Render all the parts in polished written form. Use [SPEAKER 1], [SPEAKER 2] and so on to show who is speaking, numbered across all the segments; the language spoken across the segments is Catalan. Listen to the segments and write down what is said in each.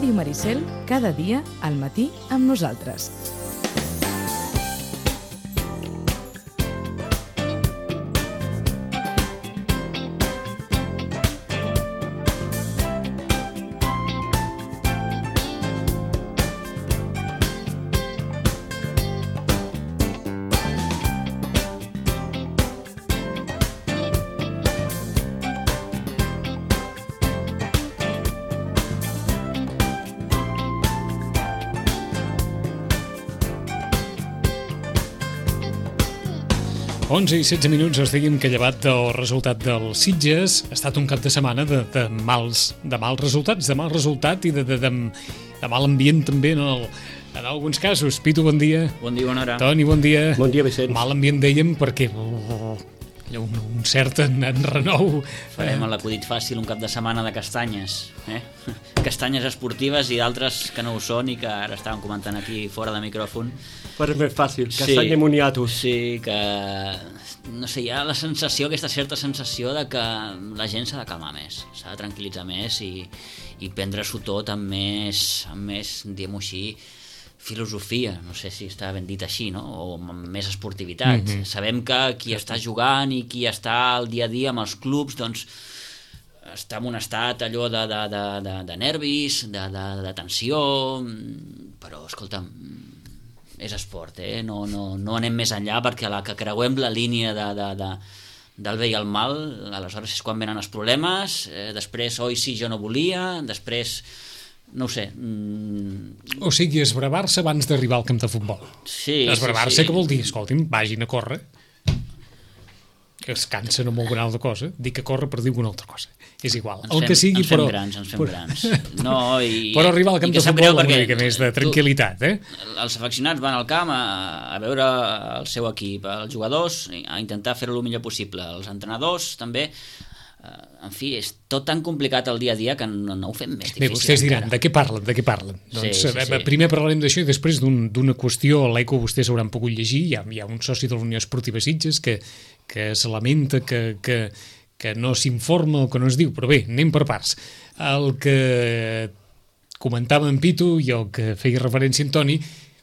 [SPEAKER 1] Ràdio Maricel, cada dia al matí amb nosaltres.
[SPEAKER 2] Onze i 16 minuts, us diguem que llevat del resultat del Sitges ha estat un cap de setmana de mals resultats, de mal resultat i de mal ambient també en alguns casos. Pitu, bon dia.
[SPEAKER 3] Bon dia, bona hora.
[SPEAKER 2] Toni, bon dia.
[SPEAKER 4] Bon dia, Vicenç.
[SPEAKER 2] Mal ambient, dèiem, perquè un cert enrenou.
[SPEAKER 3] Farem l'acudit fàcil un cap de setmana de castanyes, castanyes esportives i d'altres que no ho són i que ara estàvem comentant aquí fora de micròfon.
[SPEAKER 4] Per més fàcil, castanya moniatus.
[SPEAKER 3] Sí, que no sé, hi ha la sensació, aquesta certa sensació de que la gent s'ha de calmar més, s'ha de tranquil·litzar més i prendre-s'ho tot amb més, diguem-ho així, filosofia, no sé si està ben dit així, no? O amb més esportivitat. Sabem que qui està jugant i qui està al dia a dia amb els clubs, doncs està en un estat allò de nervis, de tensió, però escolta'm, és esport, no anem més enllà, perquè a la que creuem la línia del bé i el mal, aleshores és quan venen els problemes, després oi sí jo no volia, després no ho sé.
[SPEAKER 2] O sigui, esbravar-se abans d'arribar al camp de futbol.
[SPEAKER 3] Sí,
[SPEAKER 2] esbravar-se, què vol dir? Escolti'm, vagin a córrer, que es cansen amb alguna altra cosa. Dic que corre per dir alguna altra cosa. És igual.
[SPEAKER 3] Ens fem grans. No,
[SPEAKER 2] però arribar al camp de futbol amb una mica més de tranquil·litat,
[SPEAKER 3] Els afeccionats van al camp a veure el seu equip, els jugadors a intentar fer-ho el millor possible, els entrenadors també. En fi, és tot tan complicat el dia a dia que no ho fem més difícil.
[SPEAKER 2] Bé, vostès diran, de què parlen? Doncs primer parlarem d'això i després d'una qüestió, a l'Eco vostès hauran pogut llegir, hi ha un soci de la Unió Esportiva Sitges que es lamenta que no s'informa o que no es diu, però bé, anem per parts. El que comentava en Pitu i el que feia referència en Toni,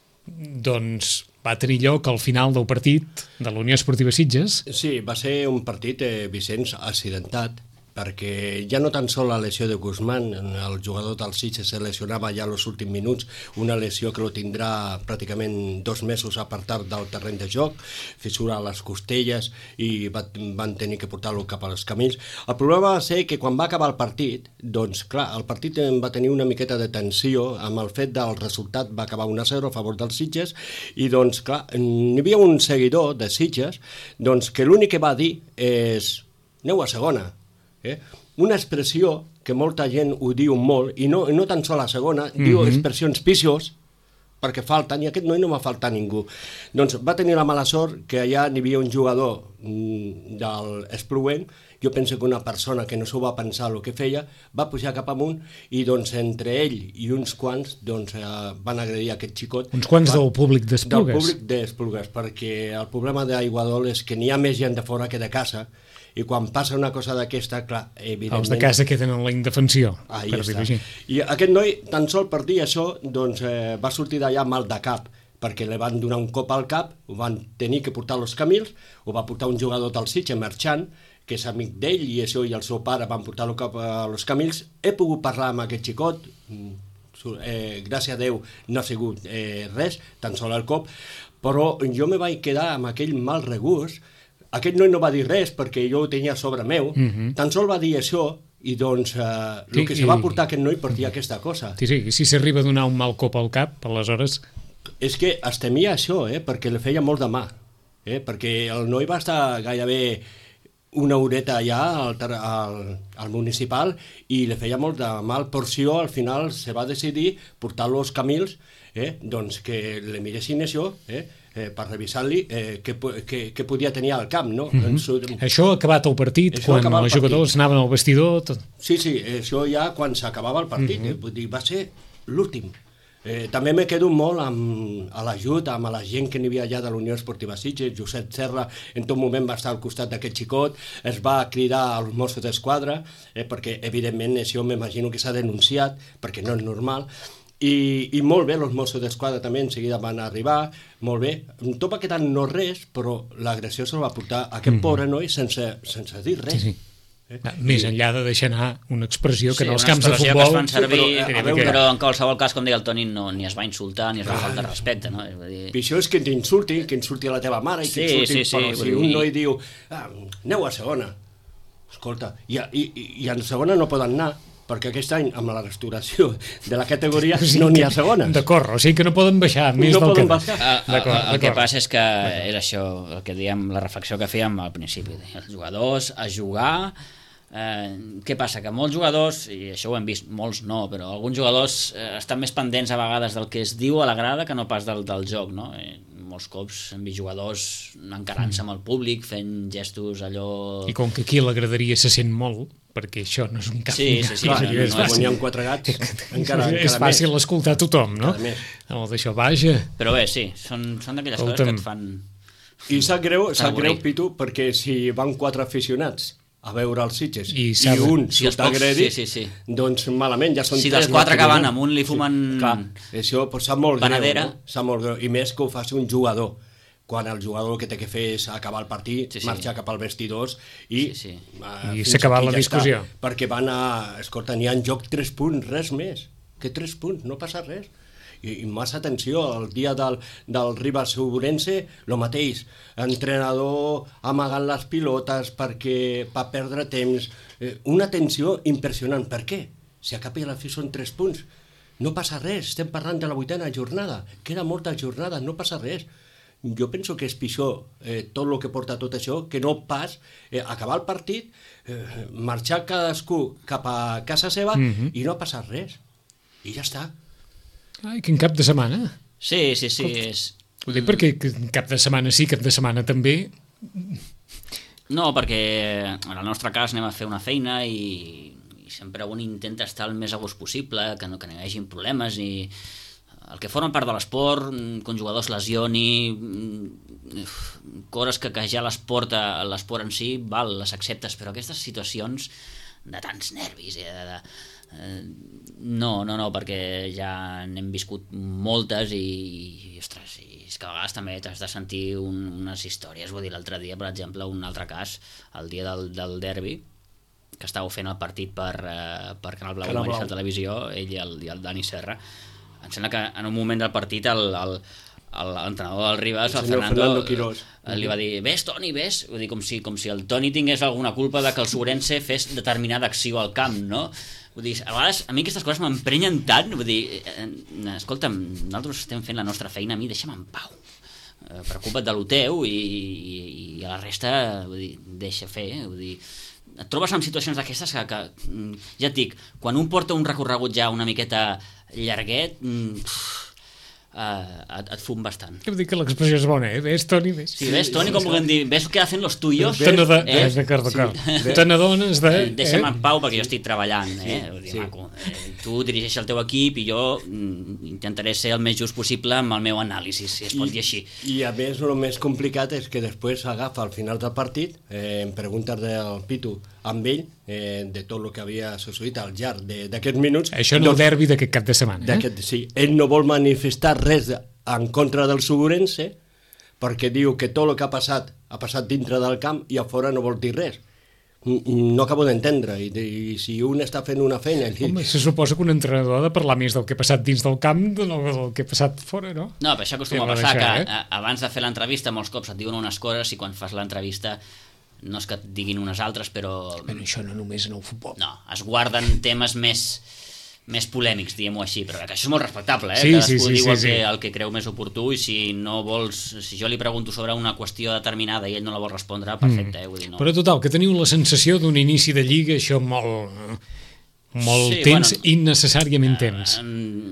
[SPEAKER 2] doncs va tenir lloc al final del partit de la Unió Esportiva Sitges.
[SPEAKER 4] Sí, va ser un partit, Vicenç, accidentat, perquè ja no tan sol la lesió de Guzmán, el jugador del Sitges se lesionava ja als últims minuts, una lesió que lo tindrà pràcticament 2 mesos apartat del terreny de joc, fissura a les costelles i van tenir que portar-lo cap als camins. El problema va ser que quan va acabar el partit, doncs clar, el partit va tenir una miqueta de tensió amb el fet del resultat, va acabar 1-0 a favor dels Sitges i doncs clar, hi havia un seguidor de Sitges doncs que l'únic que va dir és aneu a segona. Una expressió que molta gent ho diu molt i no tan sols a segona, diu expressions picios perquè falten, i aquest noi no va faltar ningú. Doncs va tenir la mala sort que allà n'hi havia un jugador de l'Espluent, jo penso que una persona que no s'ho va pensar el que feia, va pujar cap amunt i doncs entre ell i uns quants doncs, van agredir aquest xicot.
[SPEAKER 2] Uns quants del públic d'Esplugues?
[SPEAKER 4] Del públic d'Esplugues, perquè el problema d'Aiguadol és que n'hi ha més gent de fora que de casa, i quan passa una cosa d'aquesta, clar, evidentment...
[SPEAKER 2] Els de casa queden en la indefensió.
[SPEAKER 4] Ahí està. I aquest noi, tan sol per dir això, doncs va sortir d'allà mal de cap, perquè li van donar un cop al cap, ho van tenir que portar als camins, ho va portar un jugador del Sitges, Marchant, que és amic d'ell, i això i el seu pare van portar-lo cap als camins. He pogut parlar amb aquest xicot, gràcies a Déu no ha sigut res, tan sol el cop, però jo me vaig quedar amb aquell mal regust. Aquest noi no va dir res perquè jo ho tenia sobre meu, tan sol va dir això i doncs el que se va portar aquest noi per dir aquesta cosa.
[SPEAKER 2] Sí, si s'arriba a donar un mal cop al cap, aleshores...
[SPEAKER 4] És que es temia això, perquè li feia molt de mà, perquè el noi va estar gairebé una horeta allà al municipal i li feia molt de mal porció, al final se va decidir portar-lo als camins, doncs que li miressin això, per revisar-li què podia tenir al camp, no?
[SPEAKER 2] Això ha acabat el partit, quan els jugadors anaven al vestidor...
[SPEAKER 4] Sí, això ja quan s'acabava el partit, vull dir, va ser l'últim. També me quedo molt a l'ajut, amb la gent que n'hi havia allà de la Unió Esportiva Sitges. Josep Serra en tot moment va estar al costat d'aquest xicot, es va cridar als Mossos d'Esquadra, perquè evidentment això m'imagino que s'ha denunciat, perquè no és normal, i molt bé, els Mossos d'Esquadra també en seguida van arribar, molt bé. Tot va quedar no res, però l'agressió se la va portar a aquest pobre noi sense dir res.
[SPEAKER 2] Sí. Més enllà de deixar anar una expressió que en els camps de
[SPEAKER 3] futbol...
[SPEAKER 2] futbol...
[SPEAKER 3] Que es fan servir, però en qualsevol cas, com deia el Toni, ni es va insultar ni es va faltar respecte, no?
[SPEAKER 4] Això és que t'insulti, que insulti a la teva mare, i que insulti, però si un noi diu aneu a segona, escolta, i a segona no poden anar, perquè aquest any, amb la restauració de la categoria, no n'hi ha segona.
[SPEAKER 2] D'acord, o sigui que no poden baixar més del que...
[SPEAKER 3] El que passa és que és això, el que dèiem, la reflexió que fèiem al principi, els jugadors a jugar... què passa? Que molts jugadors, i això ho hem vist, molts no, però alguns jugadors estan més pendents a vegades del que es diu a la grada que no pas del joc, no? Molts cops hem vist jugadors encarant-se amb el públic, fent gestos allò...
[SPEAKER 2] I com que aquí a la graderia se sent molt, perquè això no és un camp...
[SPEAKER 3] Sí,
[SPEAKER 4] clar, quan hi ha quatre gats, encara
[SPEAKER 2] és fàcil escoltar tothom, no? D'això, vaja...
[SPEAKER 3] Però bé, sí, són d'aquelles coses que et fan...
[SPEAKER 4] I sap greu, Pitu, perquè si van 4 aficionats a veure els Sitges i un surt agredit, doncs malament, ja són 3.
[SPEAKER 3] Si dels 4 que van amb un li fumen...
[SPEAKER 4] Clar, això sap molt greu, no? Sap molt greu, i més que ho faci un jugador, quan el jugador el que té que fer és acabar el partit, marxar cap al vestidors i
[SPEAKER 2] s'ha acabat la discussió.
[SPEAKER 4] Perquè van a... Escolta, n'hi ha en joc 3 punts, res més, que 3 punts, no passa res. I massa atenció, el dia del Rivas Ourense, el mateix, entrenador amagant les pilotes per perdre temps, una tensió impressionant. Per què? Si a cap i a la fi són 3 punts, no passa res, estem parlant de la 8ª jornada, queda molta jornada, no passa res. Jo penso que és pitjor tot el que porta tot això, que no pas acabar el partit, marxar cadascú cap a casa seva i no ha passat res. I ja està.
[SPEAKER 2] Ai, quin cap de setmana.
[SPEAKER 3] Sí.
[SPEAKER 2] Ho dic perquè cap de setmana sí, cap de setmana també.
[SPEAKER 3] No, perquè en el nostre cas anem a fer una feina i sempre un intenta estar el més a gust possible, que no hi hagi problemes i el que forma part de l'esport, que un jugador es lesioni, coses que ja l'esport en si, val, les acceptes, però aquestes situacions de tants nervis no, perquè ja n'hem viscut moltes i ostres, és que a vegades també t'has de sentir unes històries. Vull dir, l'altre dia, per exemple, un altre cas, el dia del derbi, que estàveu fent el partit per Canal Blau i Marisa Televisió, ell i el Dani Serra. Em sembla que en un moment del partit l'entrenador del Rivas, el Fernando Quirós, li va dir, ves Toni, ves, vull dir, com si el Toni tingués alguna culpa de que el Ourense fes determinada acció al camp, no? Vull dir, a vegades a mi aquestes coses m'emprenyen tant, vull dir, escolta'm, nosaltres estem fent la nostra feina, a mi deixa'm en pau, preocupa't de lo teu i a la resta, vull dir, deixa fer, vull dir, et trobes en situacions d'aquestes que ja et dic, quan un porta un recorregut ja una miqueta llarguet, et fum bastant.
[SPEAKER 2] Vull dir que l'expressió és bona, ves Toni, ves.
[SPEAKER 3] Sí, ves Toni, com vulguem dir, ves què hacen los tuyos.
[SPEAKER 2] D'acord. Te n'adones de...
[SPEAKER 3] Deixa'm en pau perquè jo estic treballant, vull dir, maco. Tu dirigeixes el teu equip i jo intentaré ser el més just possible amb el meu anàlisi, si es pot dir així.
[SPEAKER 4] I a més, el més complicat és que després agafa al final del partit, em preguntes del Pitu amb ell, de tot el que havia succeït al llarg d'aquests minuts.
[SPEAKER 2] Això en el derbi d'aquest cap de setmana.
[SPEAKER 4] Sí, ell no vol manifestar res en contra del Ourense perquè diu que tot el que ha passat dintre del camp i a fora no vol dir res. No acabo d'entendre, i si un està fent una feina...
[SPEAKER 2] Home, se suposa que un entrenador ha de parlar més del que ha passat dins del camp del que ha passat fora, no?
[SPEAKER 3] No, però això acostuma a passar, que abans de fer l'entrevista molts cops et diuen unes coses i quan fas l'entrevista no és que et diguin unes altres, però...
[SPEAKER 2] Bueno, això no només en el futbol.
[SPEAKER 3] No, es guarden temes més polèmics, diguem-ho així, però que això és molt respectable,
[SPEAKER 2] Sí,
[SPEAKER 3] cadascú diu
[SPEAKER 2] sí.
[SPEAKER 3] el que creu més oportú, i si no vols, si jo li pregunto sobre una qüestió determinada i ell no la vol respondre, perfecte, vull dir, no.
[SPEAKER 2] Però total, que teniu la sensació d'un inici de lliga, això molt tens, innecessàriament tens.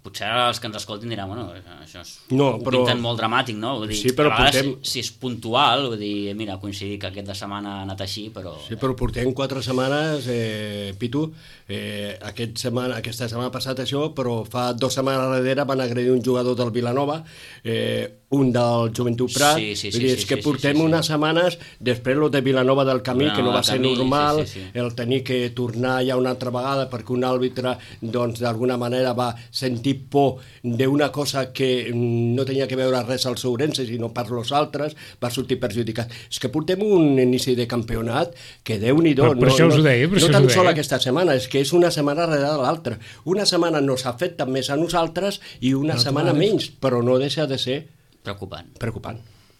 [SPEAKER 3] potser els que ens escoltin diran, bueno, això
[SPEAKER 4] ho
[SPEAKER 3] pinten molt dramàtic, no? Vull dir,
[SPEAKER 4] sí, però
[SPEAKER 3] a vegades, si és puntual, vull dir, mira, coincidir que aquesta setmana ha anat així, però...
[SPEAKER 4] Sí, però portem 4 setmanes, Pitu, aquesta setmana passat això, però fa 2 setmanes darrere van agredir un jugador del Vilanova, un del Joventut Prat, és que portem unes setmanes, després el de Vilanova del Camí, que no va ser normal, el tenir que tornar ja una altra vegada perquè un àrbitre, doncs, d'alguna manera va sentir por d'una cosa que no tenia que veure res als Ourense, sinó per los altres, va sortir perjudicat. És que portem un inici de campionat que Déu-n'hi-do, no tan sols aquesta setmana, és que és una setmana darrere de l'altra. Una setmana nos afecta més a nosaltres i una setmana menys, però no deixa de ser preocupant.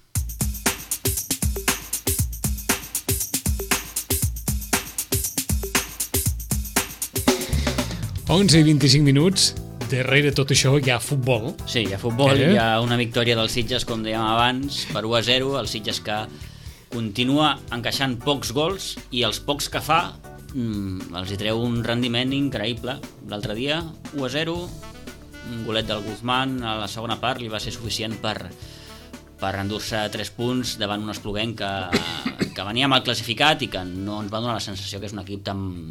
[SPEAKER 2] 11 i 25 minuts, darrere tot això hi ha futbol.
[SPEAKER 3] Sí, hi ha futbol, hi ha una victòria dels Sitges, com dèiem abans, per 1-0, el Sitges que continua encaixant pocs gols i els pocs que fa els hi treu un rendiment increïble. L'altre dia, 1-0, un golet del Guzmán a la segona part li va ser suficient per endur-se 3 punts davant un Espluguenc que venia mal classificat i que no ens va donar la sensació que és un equip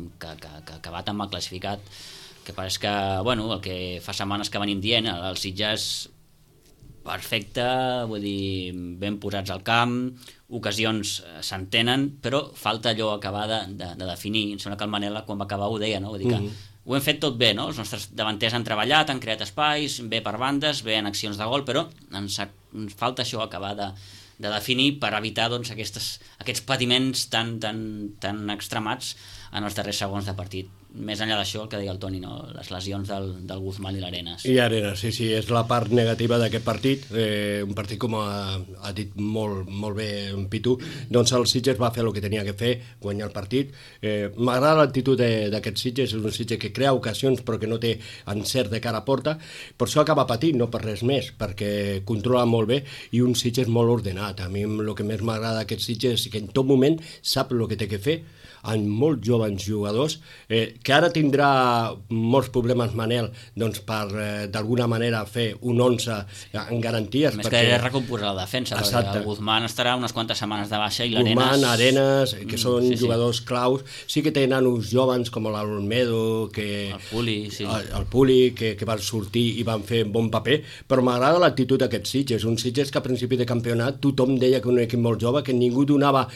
[SPEAKER 3] que va tan mal classificat, que pareix que, bueno, el que fa setmanes que venim dient, els Sitges perfecte, vull dir, ben posats al camp, ocasions s'entenen, però falta allò acabar de definir. Em sembla que el Manel, quan va acabar, ho deia, no? Vull dir que ho hem fet tot bé, no? Els nostres davanters han treballat, han creat espais, bé per bandes, bé en accions de gol, però ens falta això acabar de definir per evitar, doncs, aquests patiments tan extremats en els darrers segons de partit. Més enllà d'això, el que deia el Toni, no? Les lesions del Guzmán i l'Arenas.
[SPEAKER 4] I Arenas, sí, és la part negativa d'aquest partit. Un partit, com ha dit molt bé en Pitu, doncs el Sitges va fer el que tenia que fer, guanyar el partit. M'agrada l'actitud d'aquest Sitges, és un Sitges que crea ocasions però que no té encert de cara a porta, per això acaba patint, no per res més, perquè controla molt bé i un Sitges molt ordenat. A mi el que més m'agrada d'aquest Sitges és que en tot moment sap el que té que fer, amb molts joves jugadors, que ara tindrà molts problemes Manel, doncs per d'alguna manera fer un 11 en garanties.
[SPEAKER 3] Més que recomposar la defensa, perquè el Guzmán estarà unes quantes setmanes de baixa i
[SPEAKER 4] l'Arenas, que són jugadors claus. Sí que tenen uns joves com l'Olmedo,
[SPEAKER 3] el
[SPEAKER 4] Puli, que van sortir i van fer bon paper, però m'agrada l'actitud d'aquests Sitges, un Sitges que a principi de campionat tothom deia que un equip molt jove, que ningú donava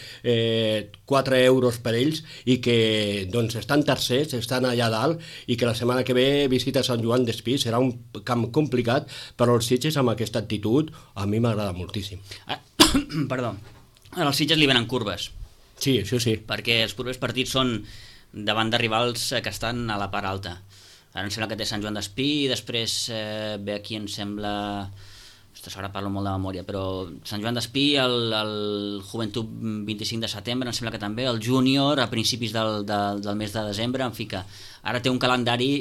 [SPEAKER 4] 4 euros per ells, i que doncs estan tercers, estan allà dalt, i que la setmana que ve visita Sant Joan d'Espí, serà un camp complicat, però els Sitges amb aquesta actitud a mi m'agrada moltíssim.
[SPEAKER 3] Perdó, als Sitges li venen curves.
[SPEAKER 4] Sí, això sí.
[SPEAKER 3] Perquè els propers partits són davant de rivals que estan a la part alta. Ara em sembla que té Sant Joan d'Espí, i després ve aquí, em sembla... Ara parlo molt de memòria, però Sant Joan d'Espí, el Joventut 25 de setembre, em sembla que també, el Júnior a principis del mes de desembre, en fi que ara té un calendari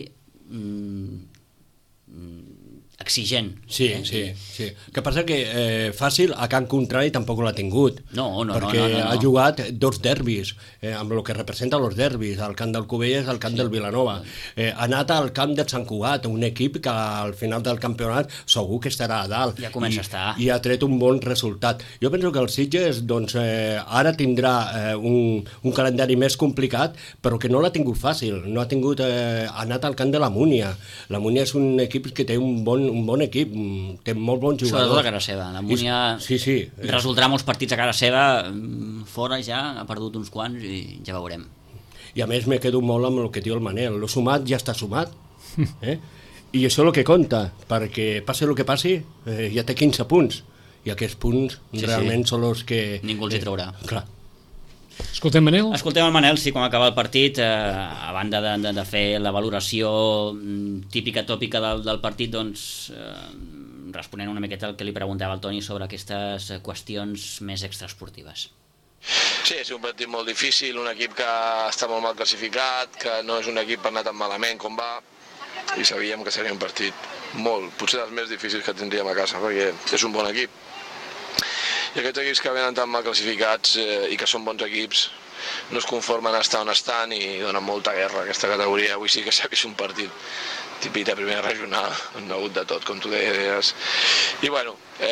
[SPEAKER 3] exigent.
[SPEAKER 4] Sí. Que passa que fàcil a Can Contrari tampoc l'ha tingut.
[SPEAKER 3] No.
[SPEAKER 4] Perquè ha jugat 2 derbis, amb el que representa els derbis, el camp del Cubelles, el camp del Vilanova. Ha anat al camp de Sant Cugat, un equip que al final del campionat segur que estarà a dalt.
[SPEAKER 3] Ja comença a estar.
[SPEAKER 4] I ha tret un bon resultat. Jo penso que el Sitges doncs, ara tindrà un calendari més complicat, però que no l'ha tingut fàcil. No ha tingut, ha anat al camp de la Múnia. La Múnia és un equip que té un bon equip, té molt bons jugadors.
[SPEAKER 3] Sobretot a casa seva. La Múnia resoldrà molts partits a casa seva, fora ja, ha perdut uns quants i ja veurem.
[SPEAKER 4] I a més me quedo molt amb el que diu el Manel, lo sumat ja està sumat, i això és el que compta, perquè passi el que passi, ja té 15 punts, i aquests punts realment són els que...
[SPEAKER 3] Ningú els hi traurà.
[SPEAKER 4] Clar.
[SPEAKER 2] Escoltem Manel?
[SPEAKER 3] Escoltem el Manel, sí, com acaba el partit, a banda de fer la valoració típica, tòpica del partit, doncs responent una miqueta al que li preguntava el Toni sobre aquestes qüestions més extraesportives.
[SPEAKER 5] Sí, és un partit molt difícil, un equip que està molt mal classificat, que no és un equip per anar tan malament com va, i sabíem que seria un partit potser dels més difícils que tindríem a casa, perquè és un bon equip. I aquests equips que venen tan mal classificats i que són bons equips no es conformen a estar on estan i donen molta guerra a aquesta categoria. Avui sí que s'ha vist un partit típic de primera regional, on ha hagut de tot, com tu deies. I bueno,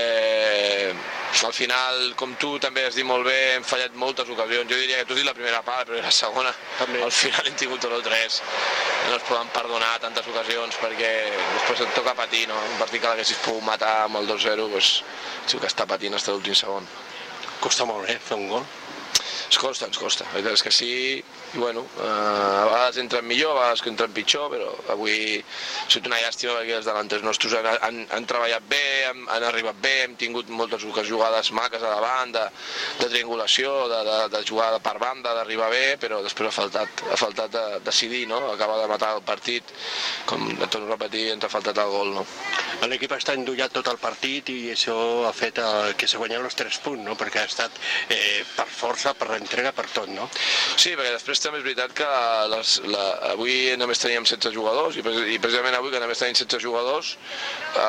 [SPEAKER 5] al final, com tu també has dit molt bé, hem fallat moltes ocasions. Jo diria que tu has dit la primera part, però la segona, al final hem tingut 1 o 3. No es poden perdonar tantes ocasions perquè després et toca patir, no? Un partit que l'haguessis pogut matar amb el 2-0, doncs sí que està patint fins a l'últim segon.
[SPEAKER 4] Costa molt, fer un gol?
[SPEAKER 5] Ens costa. La veritat és que sí, i bueno, a vegades entren millor, a vegades entren pitjor, però avui ha sigut una llàstima perquè els delanters nostres han treballat bé, han arribat bé, hem tingut moltes jugades maques a davant, de triangulació, de jugar per banda, d'arribar bé, però després ha faltat decidir, no? Acabar de matar el partit, com et torno a repetir, ens ha faltat el gol, no?
[SPEAKER 4] L'equip està endollat tot el partit i això ha fet que se guanyen els 3 punts, no? Perquè ha estat per força, per entrega, per tot, no?
[SPEAKER 5] Sí, perquè després també és veritat que avui només teníem 16 jugadors i precisament avui que només tenim 16 jugadors ha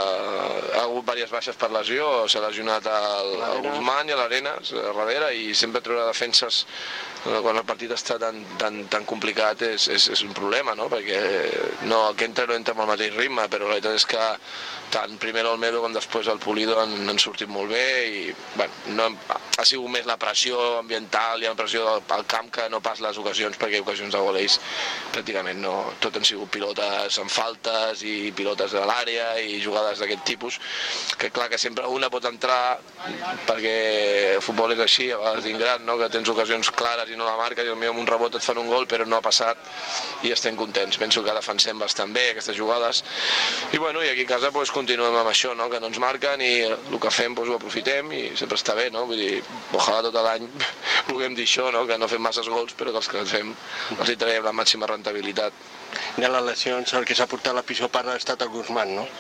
[SPEAKER 5] hagut diverses baixes per lesió, s'ha lesionat el Guzmán i l'Arenas darrere i sempre treure defenses quan el partit està tan complicat és un problema, no? Perquè el que entra no entra amb el mateix ritme, però la veritat és que tant primer l'Olmedo com després el Pulido han sortit molt bé i bueno, ha sigut més la pressió ambiental i la pressió al camp que no pas les ocasions, perquè ocasions de gol ells pràcticament no, tot han sigut pilotes amb faltes i pilotes de l'àrea i jugades d'aquest tipus, que clar que sempre una pot entrar perquè el futbol és així, a vegades d'ingrat, no? Que tens ocasions clares i no la marques i potser amb un rebot et fan un gol però no ha passat i estem contents, penso que defensem bastant bé aquestes jugades i bueno, i aquí a casa doncs, continuem amb això, no? Que no ens marquen i el que fem doncs, ho aprofitem i sempre està bé, no? Vull dir, ojalà tot l'any puguem dir això, no? Que no fem masses gols però que els que fem els hi traiem la màxima rentabilitat.
[SPEAKER 4] De les lesions el que s'ha portat la pitjor part ha estat el Guzmán, no?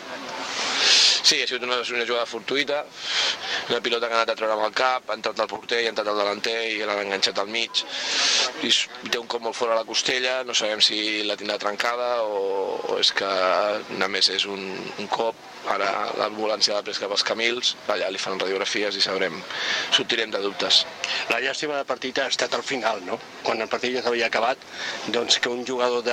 [SPEAKER 5] Sí, ha sigut una jugada fortuïta, una pilota que ha anat a treure amb el cap, ha entrat al porter i ha entrat al delanter i l'han enganxat al mig. I té un cop molt fora la costella, no sabem si la tindrà trencada o és que només és un cop. Ara l'ambulància l'ha pres cap als Camils, allà li fan radiografies i sortirem de dubtes.
[SPEAKER 4] La llàstima del partit ha estat al final, no? Quan el partit ja s'havia acabat, doncs que un jugador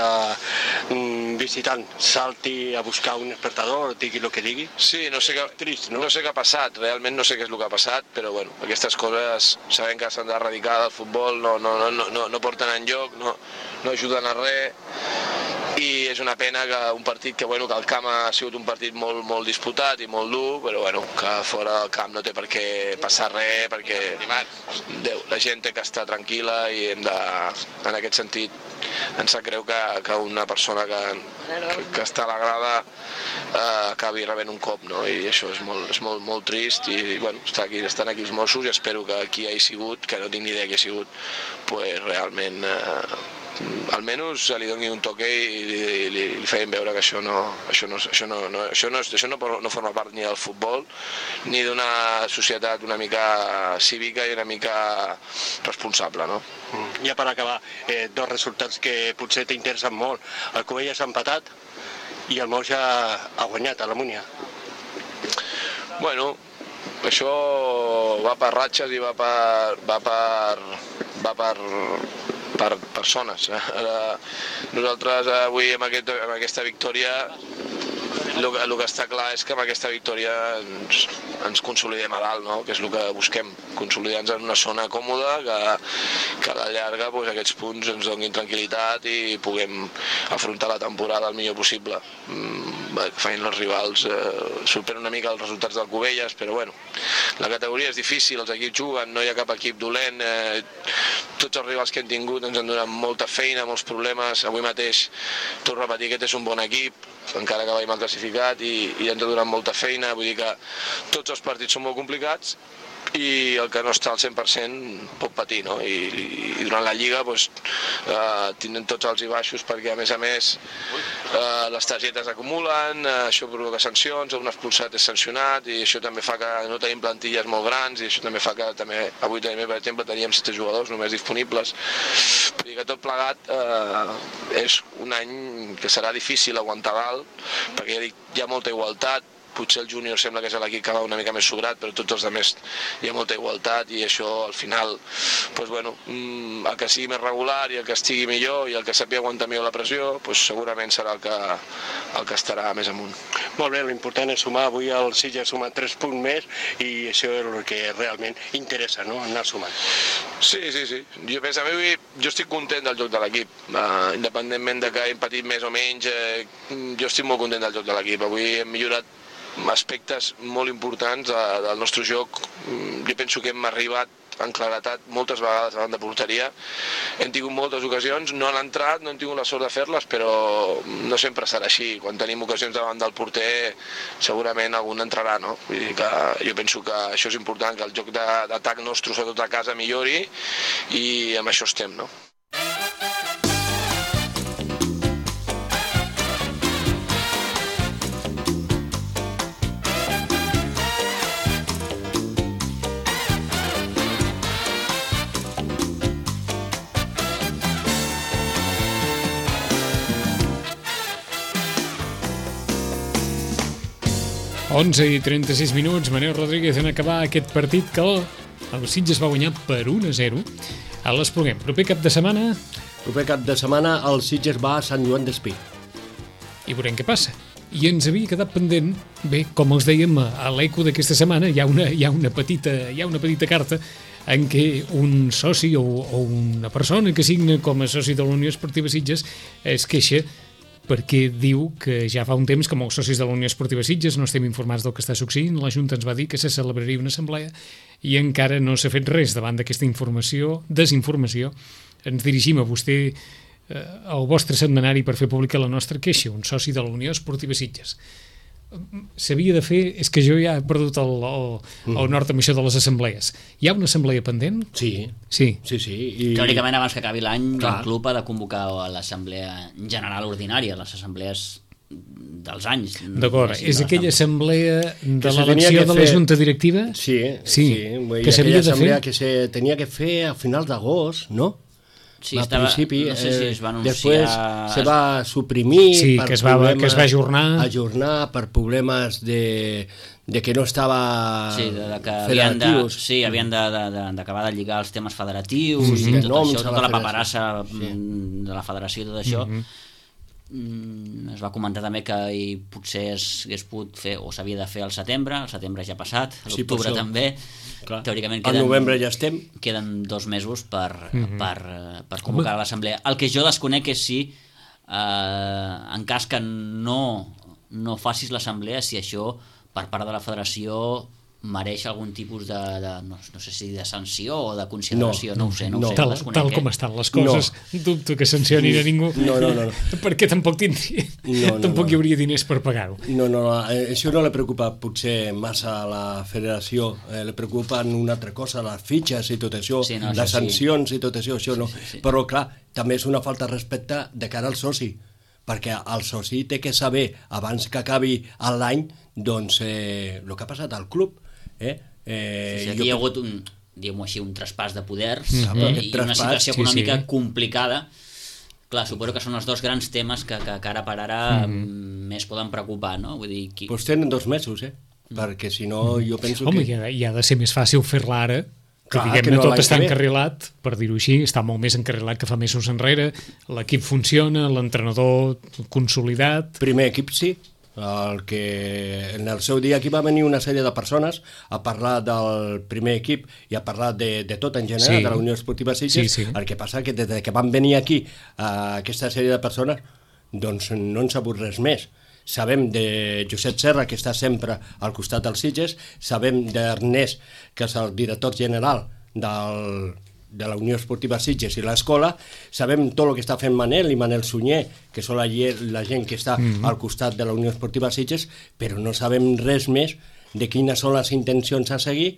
[SPEAKER 4] de visitant salti a buscar un despertador, digui el que digui.
[SPEAKER 5] Sí, no sé què ha passat, realment no sé què és el que ha passat, però bueno, aquestes coses sabem que s'han d'erradicar del futbol, no porten enlloc, no ajuden a res. I és una pena que un partit que el camp ha sigut un partit molt disputat i molt dur, però que fora del camp no té per què passar res, perquè la gent té que estar tranquil·la i hem de, en aquest sentit, ens sap greu que una persona que està a la grada acabi rebent un cop, no? I això és molt trist i estan aquí els Mossos i espero que qui hi hagi sigut, que no tinc ni idea qui ha sigut, pues realment almenys li doni un toque i li feien veure que això no forma part ni del futbol ni d'una societat una mica cívica i una mica responsable, no?
[SPEAKER 4] Ja per acabar, 2 resultats que potser t'interessen molt. El Cubelles ha empatat i el Moja ha guanyat a la Múnia.
[SPEAKER 5] Bueno, això va per ratxes i va per persones. Nosaltres avui amb aquesta victòria el que està clar és que amb aquesta victòria ens consolidem a dalt, no? Que és el que busquem, consolidar-nos en una zona còmoda que a la llarga aquests punts ens donin tranquil·litat i puguem afrontar la temporada el millor possible. Feien els rivals, sorprèn una mica els resultats del Cubelles, però bueno, la categoria és difícil, els equips juguen, no hi ha cap equip dolent, tots els rivals que hem tingut ens han donat molta feina, molts problemes, avui mateix, torno a repetir, aquest és un bon equip, encara que vagi mal classificat i ens ha donat molta feina, vull dir que tots els partits són molt complicats i el que no està al 100% pot patir, no? I durant la Lliga tindrem tots alts i baixos perquè a més les targetes acumulen, això provoca sancions, un expulsat és sancionat i això també fa que no tenim plantilles molt grans i això també fa que avui també, per exemple, teníem 7 jugadors només disponibles. Vull dir que tot plegat és un any que serà difícil aguantar dalt perquè ja dic, hi ha molta igualtat, potser el júnior sembla que és l'equip que va una mica més sobrat, però tots els altres hi ha molta igualtat i això al final, doncs bueno, el que sigui més regular i el que estigui millor i el que sàpiga aguantar millor la pressió, doncs segurament serà el que estarà més amunt.
[SPEAKER 4] Molt bé, l'important és sumar. Avui el Sitges ha sumat 3 punts més i això és el que realment interessa, no? Anar sumant.
[SPEAKER 5] Sí. Jo estic content del joc de l'equip, independentment de que hem patit més o menys, jo estic molt content del joc de l'equip. Avui hem millorat aspectes molt importants del nostre joc. Jo penso que hem arribat en claretat moltes vegades davant de porteria. Hem tingut moltes ocasions, no han entrat, no hem tingut la sort de fer-les, però no sempre serà així. Quan tenim ocasions davant del porter, segurament algun entrarà, no? Vull dir que jo penso que això és important, que el joc d'atac nostre, sobretot a casa, millori, i amb això estem, no?
[SPEAKER 2] 11:36, Manel Rodríguez en acabar aquest partit que el Sitges va guanyar per 1-0 a l'Espluguem. Proper cap de setmana
[SPEAKER 4] el Sitges va a Sant Joan d'Espí.
[SPEAKER 2] I veurem què passa. I ens havia quedat pendent, bé, com els dèiem a l'eco d'aquesta setmana, hi ha una petita carta en què un soci o una persona que signa com a soci de la Unió Esportiva Sitges es queixa perquè diu que ja fa un temps que molts socis de la Unió Esportiva Sitges no estem informats del que està succeint. La Junta ens va dir que se celebraria una assemblea i encara no s'ha fet res davant d'aquesta desinformació. Ens dirigim a vostè, al vostre setmanari, per fer pública la nostra queixa, un soci de la Unió Esportiva Sitges. S'havia de fer, és que jo ja he perdut el nord amb això de les assemblees. Hi ha una assemblea pendent?
[SPEAKER 4] Sí.
[SPEAKER 3] I... Teòricament, abans que acabi l'any, el club ha de convocar l'assemblea general ordinària, les assemblees dels anys.
[SPEAKER 2] D'acord, és aquella assemblea de l'elecció de la Junta Directiva?
[SPEAKER 4] Sí.
[SPEAKER 2] Que s'havia de fer?
[SPEAKER 4] Que se tenia que fer a finals d'agost, no?
[SPEAKER 3] Sí, al principi, no sé si es va anunciar...
[SPEAKER 4] Després se va suprimir...
[SPEAKER 2] Sí, que es va
[SPEAKER 4] ajornar per problemes de que no estava federatius.
[SPEAKER 3] Havien d'acabar de lligar els temes federatius i tot això, tota la paperassa de la federació i tot això. Es va comentar també que potser s'hagués pogut fer o s'havia de fer al setembre. El setembre ja ha passat, l'octubre també. Teòricament
[SPEAKER 4] al novembre ja estem.
[SPEAKER 3] Queden 2 mesos per convocar l'assemblea. El que jo desconec és si en cas que no facis l'assemblea, si això per part de la federació mereix algun tipus no sé si de sanció o de consideració, no ho sé.
[SPEAKER 2] Tal com estan les coses, dubto que sancionin a ningú, perquè tampoc hi hauria diners per pagar-ho.
[SPEAKER 4] Això no li preocupa potser massa a la federació, li preocupen una altra cosa, les fitxes i tot això, les sancions i tot això no. Però clar, també és una falta de respecte de cara al soci, perquè el soci té que saber abans que acabi l'any doncs el que ha passat al club.
[SPEAKER 3] Aquí hi ha hagut un traspàs de poders i una situació econòmica complicada. Clar, suposo que són els 2 grans temes que ara per ara més poden preocupar, no? Vull dir,
[SPEAKER 4] Doncs tenen 2 mesos, perquè si no jo penso que...
[SPEAKER 2] I ha de ser més fàcil fer-la ara, que diguem-ne tot està encarrilat, per dir-ho així, està molt més encarrilat que fa mesos enrere, l'equip funciona, l'entrenador consolidat...
[SPEAKER 4] Primer equip sí, en el seu dia aquí va venir una sèrie de persones a parlar del primer equip i a parlar de tot en general, de la Unió Esportiva Sitges. El que passa que des que van venir aquí aquesta sèrie de persones doncs no en sabut res més. Sabem de Josep Serra, que està sempre al costat dels Sitges, sabem d'Ernest, que és el director general de la Unió Esportiva Sitges i l'escola, sabem tot el que està fent Manel i Manel Sunyer, que són la gent que està al costat de la Unió Esportiva Sitges, però no sabem res més de quines són les intencions a seguir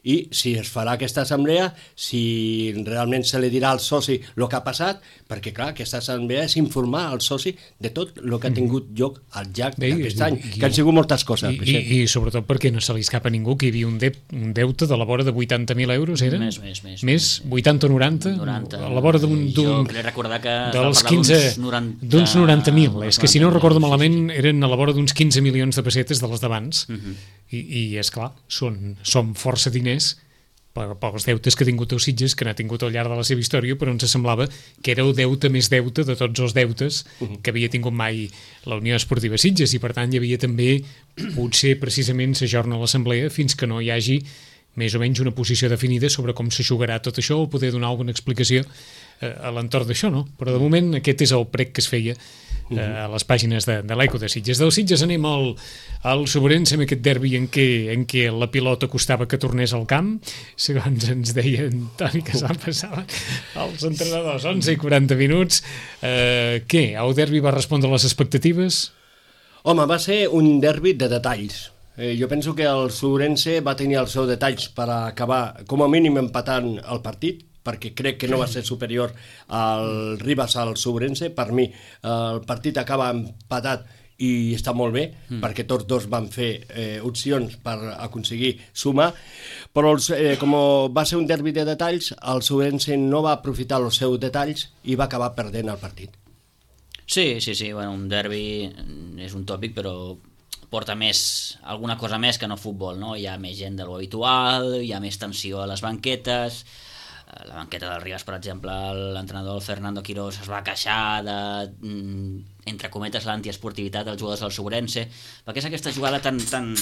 [SPEAKER 4] i si es farà aquesta assemblea, si realment se li dirà al soci el que ha passat, perquè clar, aquesta assemblea és informar al soci de tot el que ha tingut lloc al llarg d'aquest any, que han sigut moltes coses.
[SPEAKER 2] I sobretot perquè no se li escapa a ningú que hi havia un deute de la vora de 80.000 euros, era? Més 80 o 90?
[SPEAKER 3] 90.
[SPEAKER 2] A la vora d'un...
[SPEAKER 3] Jo crec recordar que
[SPEAKER 2] d'uns 90.000. És que si no recordo malament eren a la vora d'uns 15 milions de pessetes de les d'abans. I esclar, són força diners pels deutes que ha tingut el Sitges, que n'ha tingut al llarg de la seva història, però ens semblava que era el deute més deute de tots els deutes que havia tingut mai la Unió Esportiva Sitges, i per tant hi havia també, potser precisament s'ajorna l'assemblea fins que no hi hagi més o menys una posició definida sobre com s'aixugarà tot això, o poder donar alguna explicació a l'entorn d'això, no? Però de moment aquest és el prec que es feia a les pàgines de l'Eco de Sitges. Del Sitges anem al Sobrense, amb aquest derbi en què la pilota costava que tornés al camp, segons ens deia Toni Casal, passaven els entrenadors 11 i 40 minuts. Què? El derbi va respondre a les expectatives?
[SPEAKER 4] Home, va ser un derbi de detalls. Jo penso que el Sobrense va tenir els seus detalls per acabar com a mínim empatant el partit, perquè crec que no va ser superior al Ribas al Sobrense. Per mi el partit acaba empatat i està molt bé, perquè tots dos van fer opcions per aconseguir sumar, però com va ser un derbi de detalls, el Sobrense no va aprofitar els seus detalls i va acabar perdent el partit.
[SPEAKER 3] Sí, bueno, un derbi és un tòpic, però porta alguna cosa més que no futbol, no? Hi ha més gent de lo habitual, hi ha més tensió a les banquetes. La banqueta del Ribas, per exemple, l'entrenador Fernando Quirós es va queixar de, entre cometes, l'antiesportivitat dels jugadors del Sobrense, perquè és aquesta jugada tan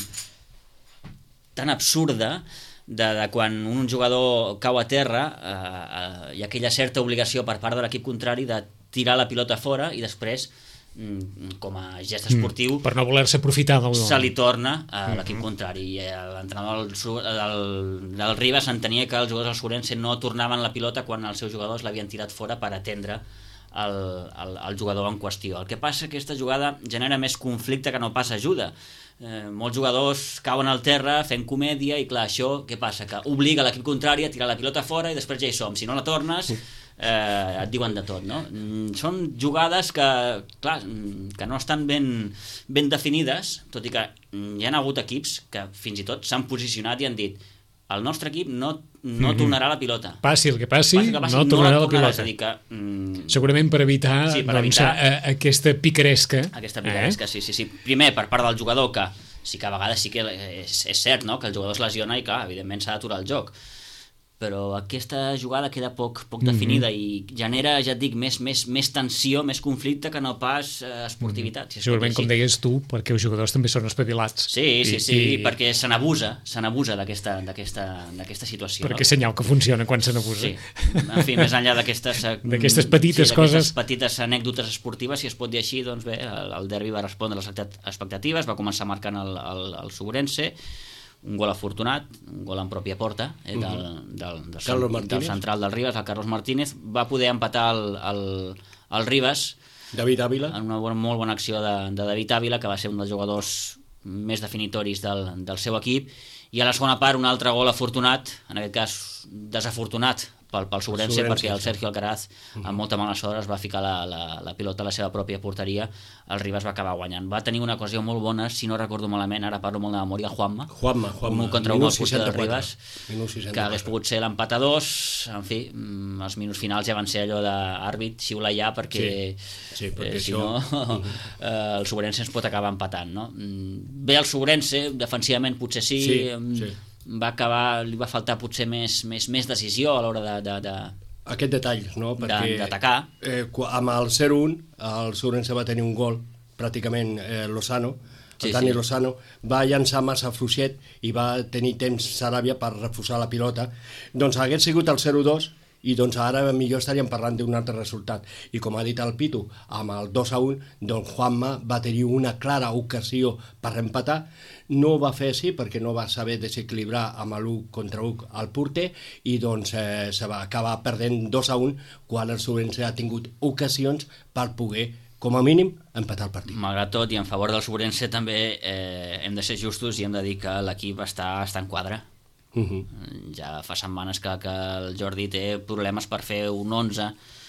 [SPEAKER 3] absurda de quan un jugador cau a terra, hi ha aquella certa obligació per part de l'equip contrari de tirar la pilota fora i després, com a gest esportiu,
[SPEAKER 2] per no voler-se aprofitar
[SPEAKER 3] se li torna a l'equip contrari, i l'entrenador del Ribas entenia que els jugadors del Sobrense no tornaven la pilota quan els seus jugadors l'havien tirat fora per atendre el jugador en qüestió. El que passa que aquesta jugada genera més conflicte que no pas ajuda. Molts jugadors cauen al terra fent comèdia i clar, això què passa? Que obliga l'equip contrari a tirar la pilota fora i després ja hi som, si no la tornes et diuen de tot, no? Són jugades que, clar, que no estan ben definides, tot i que hi ha hagut equips que fins i tot s'han posicionat i han dit el nostre equip no tornarà la pilota.
[SPEAKER 2] Passi el que passi, no tornarà la pilota.
[SPEAKER 3] És a dir que,
[SPEAKER 2] segurament per evitar, aquesta picaresca.
[SPEAKER 3] Aquesta picaresca, sí. Primer, per part del jugador, que sí que a vegades sí que és cert, no?, que el jugador es lesiona i, clar, evidentment s'ha d'aturar el joc. Però aquesta jugada queda poc definida i genera, ja et dic, més tensió, més conflicte que no pas esportivitat.
[SPEAKER 2] Segurament, com deies tu, perquè els jugadors també són espavilats.
[SPEAKER 3] Sí, perquè se n'abusa d'aquesta situació.
[SPEAKER 2] Perquè és senyal que funciona quan se n'abusa.
[SPEAKER 3] Sí, en fi, més enllà d'aquestes
[SPEAKER 2] petites coses,
[SPEAKER 3] petites anècdotes esportives, si es pot dir així, doncs bé, el derbi va respondre a les expectatives, va començar marcant el Sobrense, un gol afortunat, un gol en pròpia porta del central del Ribas, el Carlos Martínez. Va poder empatar el Ribas
[SPEAKER 4] David Ávila,
[SPEAKER 3] en una molt bona acció de David Ávila, que va ser un dels jugadors més definitoris del seu equip, i a la segona part un altre gol afortunat, en aquest cas desafortunat pel Sobrense, perquè el Sergio Alcaraz amb molta mala sort es va ficar la pilota a la seva pròpia porteria. El Ribas va acabar guanyant. Va tenir una ocasió molt bona, si no recordo malament, ara parlo molt de memòria, Juanma, un contra un al porter del Ribas, que hagués pogut ser l'empat a 2. En fi, els minuts finals ja van ser allò d'àrbit, xiula ja, perquè si no el Sobrense ens pot acabar empatant, no? Bé, el Sobrense defensivament potser sí. Va acabar, li va faltar potser més decisió a l'hora
[SPEAKER 4] aquest detall, no?
[SPEAKER 3] D'atacar.
[SPEAKER 4] Amb el 0-1 el Sobrense va tenir un gol, pràcticament Lozano, Dani Lozano va llançar massa fluixet i va tenir temps Saràbia per refusar la pilota. Doncs hagués sigut el 0-2 i doncs ara millor estaríem parlant d'un altre resultat. I com ha dit el Pitu, amb el 2-1, doncs Juanma va tenir una clara ocasió per empatar. No ho va fer així perquè no va saber desequilibrar amb l'1 contra 1 al porter i doncs se va acabar perdent 2-1 quan el Sobrense ha tingut ocasions per poder, com a mínim, empatar el partit.
[SPEAKER 3] Malgrat tot, i en favor del Sobrense també hem de ser justos i hem de dir que l'equip està en quadre. Ja fa setmanes que el Jordi té problemes per fer un 11,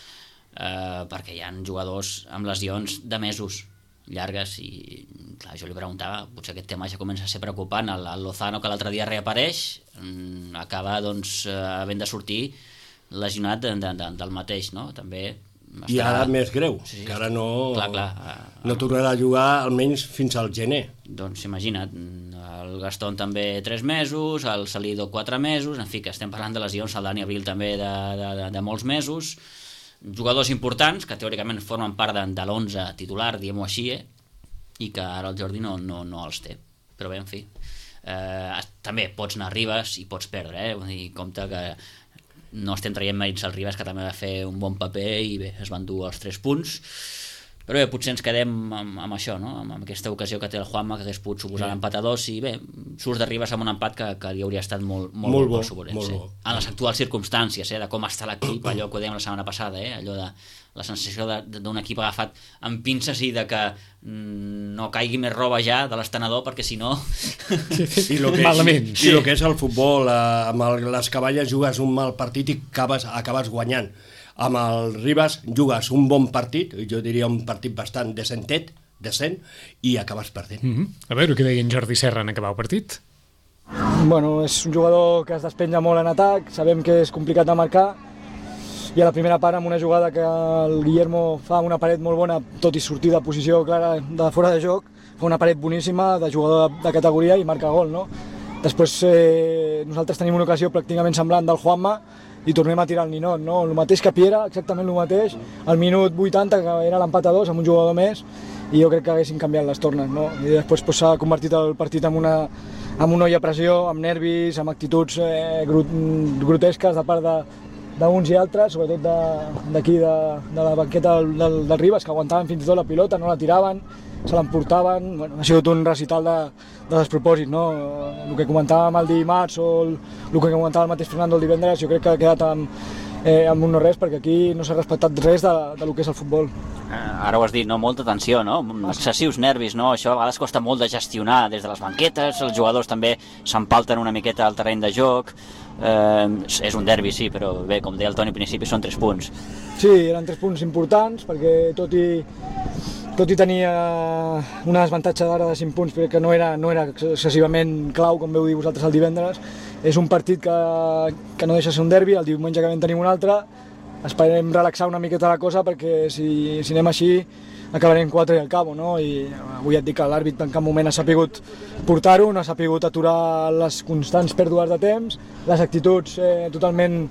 [SPEAKER 3] perquè hi ha jugadors amb lesions de mesos llargues i clar, jo li preguntava, potser aquest tema ja comença a ser preocupant. El Lozano, que l'altre dia reapareix, acaba havent de sortir lesionat del mateix, no? També
[SPEAKER 4] i ara més greu, que ara no tornarà a jugar almenys fins al gener.
[SPEAKER 3] Doncs imagina't, el Gastón també 3 mesos, el Salido 4 mesos, en fi, que estem parlant de lesions, el Dani Abril també de molts mesos, jugadors importants que teòricament formen part de l'11 titular, diguem-ho així, i que ara el Jordi no els té. Però bé, en fi, també pots anar a Ribas i pots perdre, vull dir, compte que no estem traient mèrits al Ribas, que també va fer un bon paper i bé, es van dur els 3 punts, però bé, potser ens quedem amb això, no? Amb aquesta ocasió que té el Juanma, que hagués pogut suposar l'empat a 2, i bé, surts de Ribas amb un empat que li hauria estat molt bo, en les actuals circumstàncies, de com està l'equip, allò que ho dèiem la setmana passada, allò de la sensació d'un equip agafat amb pinces i de que no caigui més roba ja de l'estenedor, perquè si no...
[SPEAKER 2] Malament.
[SPEAKER 4] I el que és el futbol, amb les cavalles jugues un mal partit i acabes guanyant. Amb el Ribas jugues un bon partit, jo diria un partit bastant decent, i acabes perdent.
[SPEAKER 2] A veure què deia en Jordi Serra en acabar el partit.
[SPEAKER 6] Bueno, és un jugador que es despenja molt en atac, sabem que és complicat de marcar, i a la primera part, amb una jugada que el Guillermo fa una paret molt bona, tot i sortir de posició clara de fora de joc, fa una paret boníssima de jugador de categoria i marca gol, no? Després nosaltres tenim una ocasió pràcticament semblant del Juanma i tornem a tirar el ninot, no? El mateix que Piera, exactament el mateix, al minut 80, que era l'empat a 2 amb un jugador més, i jo crec que haguessin canviat les tornes, no? I després s'ha convertit el partit en una olla a pressió, amb nervis, amb actituds grotesques de part d'uns i altres, sobretot d'aquí, de la banqueta del Ribas, que aguantaven fins i tot la pilota, no la tiraven, se l'emportaven. Bueno, ha sigut un recital de despropòsit, no? El que comentàvem el dimarts o el que comentava el mateix Fernando el divendres, jo crec que ha quedat amb un no res, perquè aquí no s'ha respectat res del que és el futbol.
[SPEAKER 3] Ara ho has dit, no? Molta tensió, no? Excessius nervis, no? Això a vegades costa molt de gestionar des de les banquetes, els jugadors també s'empalten una miqueta al terreny de joc. És un derbi, sí, però bé, com deia el Toni al principi, són 3 punts.
[SPEAKER 6] Sí, eren 3 punts importants, perquè tot i tenia una desavantatge d'ara de 5 punts, però que no era excessivament clau, com veu dir vosaltres el divendres. És un partit que no deixa ser un derbi, el diumenge que tenim un altre. Esperem relaxar una miqueta la cosa, perquè si anem així acabarem 4 i al cabo, no? I avui et dic que l'àrbit en cap moment ha sapigut portar-ho, no ha sapigut aturar les constants pèrdues de temps, les actituds totalment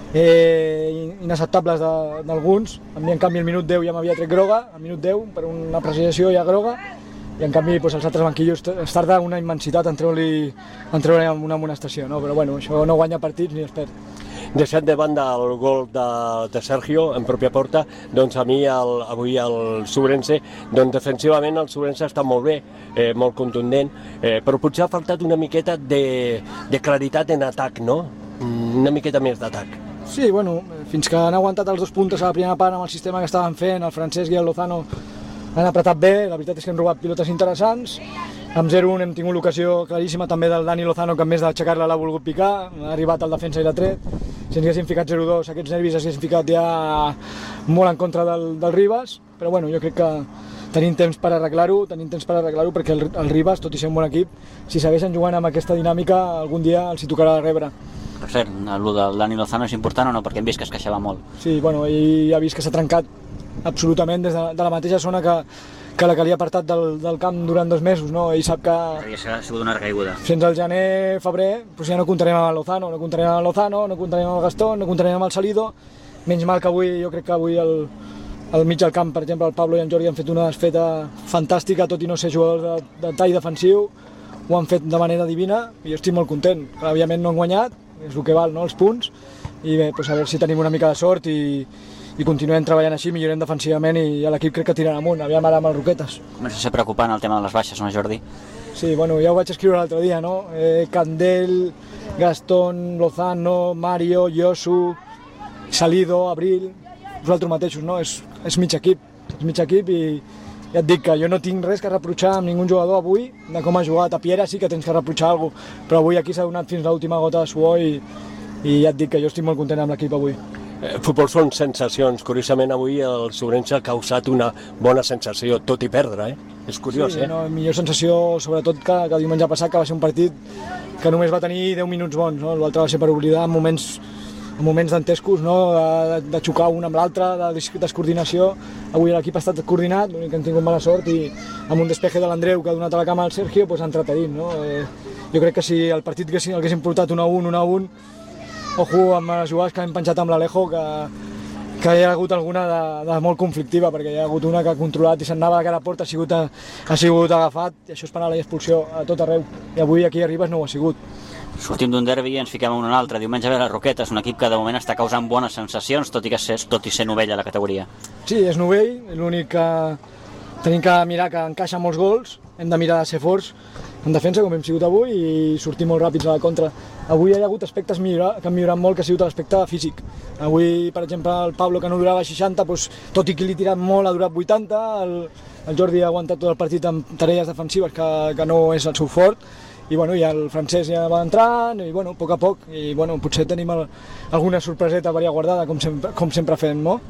[SPEAKER 6] inacceptables d'alguns. A mi, en canvi, al minut 10 ja m'havia tret groga, al minut 10, per una apreciació ja groga, i en canvi els altres banquillos es tarda una immensitat en treure una amonestació, no? Però bueno, això no guanya partits ni es perd.
[SPEAKER 4] Deixat de banda el gol de Sergio en pròpia porta, doncs a mi avui el Subrense, doncs defensivament el Subrense està molt bé, molt contundent, però potser ha faltat una miqueta de claritat en atac, no? Una miqueta més d'atac.
[SPEAKER 6] Sí, bueno, fins que han aguantat els 2 puntes a la primera part amb el sistema que estaven fent, el Francesc i el Lozano han apretat bé, la veritat és que hem robat pilotes interessants. Amb 0-1 hem tingut l'ocasió claríssima també del Dani Lozano, que en més d'aixecar-la l'ha volgut picar, ha arribat al defensa i l'ha tret. Si ens haguéssim ficat 0-2, aquests nervis s'haguessin ficat ja molt en contra del Ribas, però bueno, jo crec que tenim temps per arreglar-ho, perquè el Ribas, tot i ser un bon equip, si segueixen jugant amb aquesta dinàmica, algun dia els hi tocarà rebre.
[SPEAKER 3] Per cert, el del Dani Lozano és important o no? Perquè hem vist que es queixava molt.
[SPEAKER 6] Sí, bueno, i ha vist que s'ha trencat absolutament des de la mateixa zona que la que li ha apartat del camp durant 2 mesos, no? Ell sap que...
[SPEAKER 3] Ha sigut una recaiguda.
[SPEAKER 6] Fins al gener, febrer, doncs ja no comptarem amb el Lozano, no comptarem amb el Gastón, no comptarem amb el Salido. Menys mal que avui, jo crec que avui al mig del camp, per exemple, el Pablo i en Jordi han fet una desfeta fantàstica, tot i no ser jugadors de tall defensiu, ho han fet de manera divina i jo estic molt content. Òbviament no han guanyat, és el que val, no?, els punts, i bé, doncs a veure si tenim una mica de sort i continuem treballant així, millorem defensivament i l'equip crec que tirarà amunt, aviam ara amb els Roquetes.
[SPEAKER 3] Comença a ser preocupant el tema de les baixes, no, Jordi?
[SPEAKER 6] Sí, bueno, ja ho vaig escriure l'altre dia, no? Candel, Gastón, Lozano, Mario, Josu, Salido, Abril, vosaltres mateixos, no? És mig equip i ja et dic que jo no tinc res que reprochar amb ningú jugador avui de com ha jugat. A Piera sí que tens que reprochar alguna cosa, però avui aquí s'ha donat fins l'última gota de suor i ja et dic que jo estic molt content amb l'equip avui.
[SPEAKER 7] Futbol són sensacions. Curiosament, avui el Sobrense ha causat una bona sensació, tot i perdre, És curiós,
[SPEAKER 6] sí, no, millor sensació, sobretot que diumenge passat, que va ser un partit que només va tenir 10 minuts bons, no? L'altre va ser per oblidar en moments dantescos, no? De xocar un amb l'altre, de descoordinació. Avui l'equip ha estat coordinat, l'únic que hem tingut mala sort, i amb un despeje de l'Andreu que ha donat a la cama al Sergio, pues, ha entrat a dins, no? Jo crec que si el partit haguéssim portat 1-1, ojo amb les jugades que hem penjat amb l'Alejo, que hi ha hagut alguna de molt conflictiva, perquè hi ha hagut una que ha controlat i se'n anava de cara a porta, ha sigut agafat, i això és penal i expulsió a tot arreu. I avui aquí a Ribes no ho ha sigut.
[SPEAKER 3] Sortim d'un derbi i ens fiquem en un altre. Diumenge ve la Roquetes, un equip que de moment està causant bones sensacions, tot i ser novell a la categoria.
[SPEAKER 6] Sí, és novell, l'únic que tenim que mirar que encaixa molts gols, hem de mirar de ser forts en defensa, com hem sigut avui, i sortir molt ràpids a la contra. Avui hi ha hagut aspectes que han millorat molt, que ha sigut l'aspecte físic. Avui, per exemple, el Pablo, que no durava 60, doncs, tot i que li ha tirat molt, ha durat 80, el Jordi ha aguantat tot el partit amb tarees defensives, que no és el seu fort, i el francès ja va entrant, i a poc a poc, i potser tenim alguna sorpreseta per allà guardada, com sempre fem, no?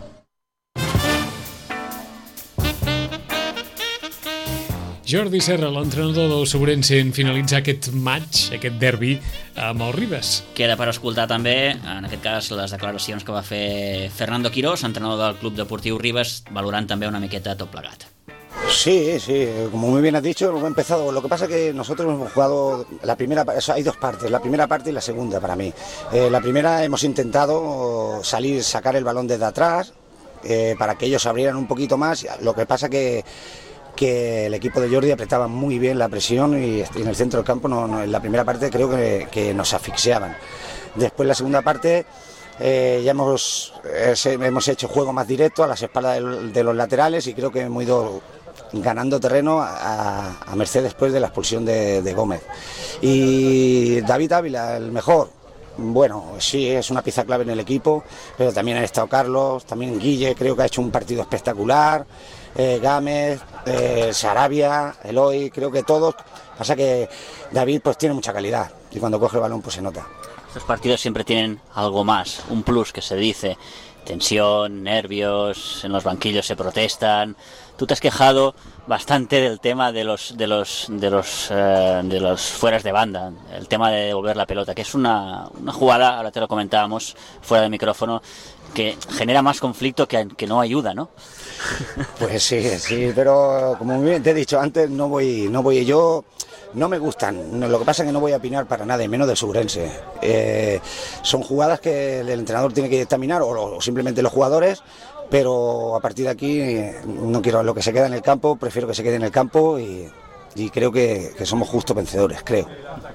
[SPEAKER 2] Jordi Serra, l'entrenador del Sobrense, en finalitzar aquest match, aquest derbi, amb el Ribes.
[SPEAKER 3] Queda per escoltar també, en aquest cas, les declaracions que va fer Fernando Quirós, entrenador del Club Deportiu Ribes, valorant també una miqueta tot plegat.
[SPEAKER 8] Sí, como muy bien has dicho, hemos empezado. Lo que pasa es que nosotros hemos jugado la primera, hay dos partes, la primera parte y la segunda para mí. La primera hemos intentado sacar el balón desde atrás para que ellos abrieran un poquito más. Lo que pasa que el equipo de Jordi apretaba muy bien la presión y en el centro del campo en la primera parte creo que nos asfixiaban. Después la segunda parte ya hemos hecho juego más directo a las espaldas de los laterales y creo que hemos ido ganando terreno a merced después de la expulsión de Gómez. Y David Ávila, el mejor. Bueno, sí, es una pieza clave en el equipo, pero también ha estado Carlos, también Guille, creo que ha hecho un partido espectacular, Gámez, Sarabia, Eloy, creo que todos. Pasa que David pues tiene mucha calidad y cuando coge el balón pues se nota.
[SPEAKER 3] Estos partidos siempre tienen algo más, un plus que se dice, tensión, nervios, en los banquillos se protestan. Tú te has quejado bastante del tema de los fueras de banda, el tema de devolver la pelota, que es una jugada, ahora te lo comentábamos fuera del micrófono, que genera más conflicto que no ayuda, ¿no?
[SPEAKER 8] Pues sí, pero como bien te he dicho antes, no voy yo. No me gustan, lo que pasa es que no voy a opinar para nada, y menos del Sobrense. Son jugadas que el entrenador tiene que dictaminar o simplemente los jugadores, pero a partir de aquí no quiero lo que se queda en el campo, prefiero que se quede en el campo y creo que somos justos vencedores, creo.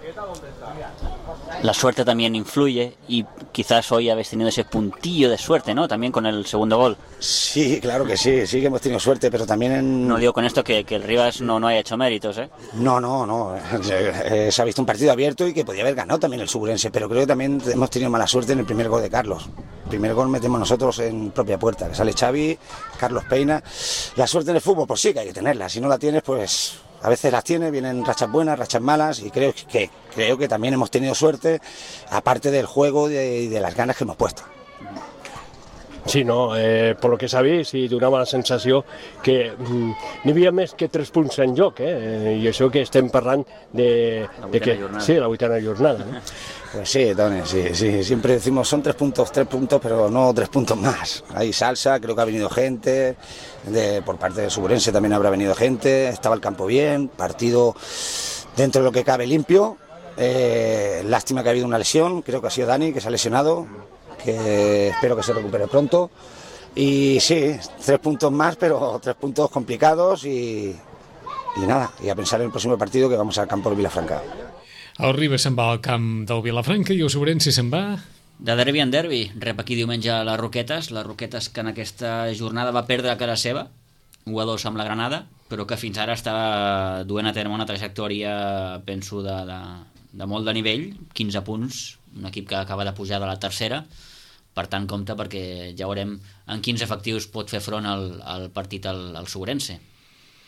[SPEAKER 3] La suerte también influye y quizás hoy habéis tenido ese puntillo de suerte, ¿no? También con el segundo gol.
[SPEAKER 8] Sí, claro que sí que hemos tenido suerte, pero también...
[SPEAKER 3] No digo con esto que el Rivas no haya hecho méritos, ¿eh?
[SPEAKER 8] No. Se ha visto un partido abierto y que podía haber ganado también el Sobrense, pero creo que también hemos tenido mala suerte en el primer gol de Carlos. El primer gol metemos nosotros en propia puerta, que sale Xavi, Carlos Peina. La suerte en el fútbol, pues sí que hay que tenerla. Si no la tienes, pues... A veces las tiene, vienen rachas buenas, rachas malas y creo que también hemos tenido suerte, aparte del juego y de las ganas que hemos puesto.
[SPEAKER 7] Sí, no, per lo que s'ha vist i donava la sensació que n'hi havia més que 3 punts en joc, i això que estem parlant de que... Sí, la vuitena jornada, ¿no?
[SPEAKER 8] Pues sí, Tony, sí, siempre decimos son 3 puntos, pero no 3 puntos más. Hay salsa, creo que ha venido gente, por parte del Sobrense también habrá venido gente, estaba el campo bien, partido dentro de lo que cabe limpio. Lástima que ha habido una lesión, creo que ha sido Dani, que se ha lesionado, que espero que se recupere pronto. Y sí, 3 puntos más, pero 3 puntos complicados y nada, y a pensar en el próximo partido que vamos al campo de Vilafranca.
[SPEAKER 2] El Ribes se'n va al camp del Vilafranca i el Sobrense se'n va...
[SPEAKER 3] De derbi en derbi, rep aquí diumenge les Roquetes que en aquesta jornada va perdre a casa seva, 1-2 amb la Granada, però que fins ara estava duent a terme una trajectòria, penso, de molt de nivell, 15 punts, un equip que acaba de pujar de la tercera, per tant compte perquè ja veurem en quins efectius pot fer front al partit al Sobrense.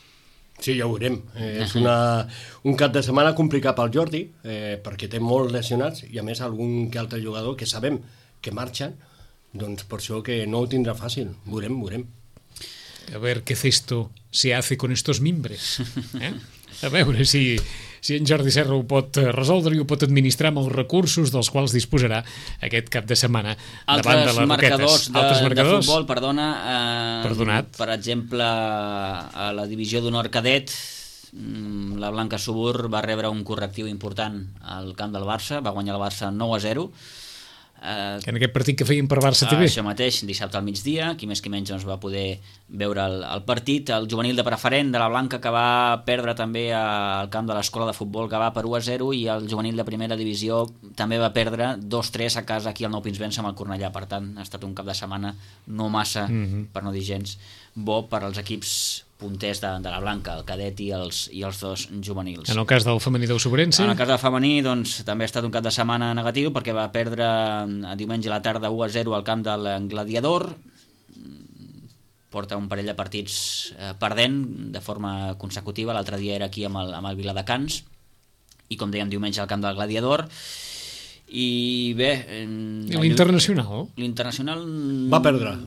[SPEAKER 4] Sí, ja ho veurem. És un cap de setmana complicat pel Jordi, perquè té molts lesionats i a més algun que altre jugador que sabem que marxen, doncs per això que no ho tindrà fàcil. Veurem.
[SPEAKER 2] A ver qué cesto se hace con estos mimbres. A veure si en Jordi Serra ho pot resoldre i ho pot administrar amb els recursos dels quals disposarà aquest cap de setmana davant de les Roquetes.
[SPEAKER 3] Altres marcadors de futbol,
[SPEAKER 2] Perdonat.
[SPEAKER 3] Per exemple, a la divisió d'honor cadet, la Blanca Subur va rebre un correctiu important al camp del Barça, va guanyar el Barça 9-0.
[SPEAKER 2] En aquest partit que feien per Barça TV.
[SPEAKER 3] Això mateix, dissabte al migdia, qui més qui menys doncs, va poder veure el partit. El juvenil de preferent de la Blanca, que va perdre també al camp de l'escola de futbol, que va per 1-0, i el juvenil de primera divisió també va perdre 2-3 a casa aquí al Nou Pinsbens amb el Cornellà. Per tant, ha estat un cap de setmana no massa, per no dir gens, bo per als equips punters de la Blanca, el cadet i els dos juvenils.
[SPEAKER 2] En el cas del femení del Sobrense?
[SPEAKER 3] En el cas del femení, doncs, també ha estat un cap de setmana negatiu, perquè va perdre a diumenge a la tarda 1-0 al camp del Gladiador. Porta un parell de partits perdent de forma consecutiva. L'altre dia era aquí amb el Viladecans, i com dèiem, diumenge al camp del Gladiador. I bé...
[SPEAKER 2] I l'Internacional?
[SPEAKER 3] L'Internacional...
[SPEAKER 4] Va perdre